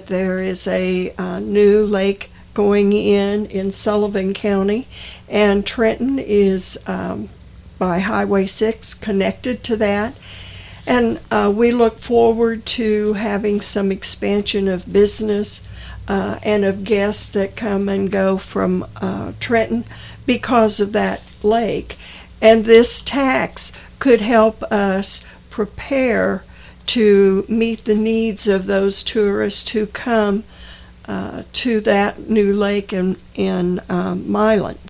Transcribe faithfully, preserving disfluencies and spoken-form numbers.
there is a uh, new lake going in in Sullivan County, and Trenton is um, by Highway six connected to that. And uh, we look forward to having some expansion of business uh, and of guests that come and go from uh, Trenton because of that lake. And this tax could help us prepare to meet the needs of those tourists who come uh, to that new lake in, in um, Milan.